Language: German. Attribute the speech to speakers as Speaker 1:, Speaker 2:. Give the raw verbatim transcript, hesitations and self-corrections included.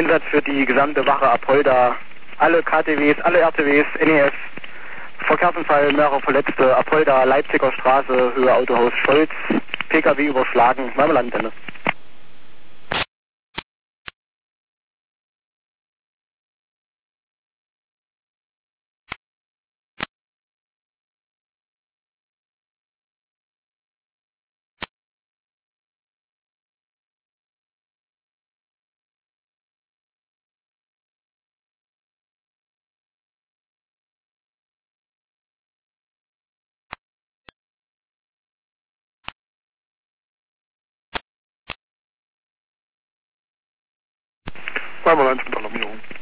Speaker 1: Einsatz für die gesamte Wache Apolda, alle K T Ws, alle R T Ws, N E F, Verkehrsunfall, mehrere Verletzte, Apolda, Leipziger Straße, Höhe Autohaus Scholz, P K W überschlagen, Marmeladentenne.
Speaker 2: Zweimal eins mit Alarmierung.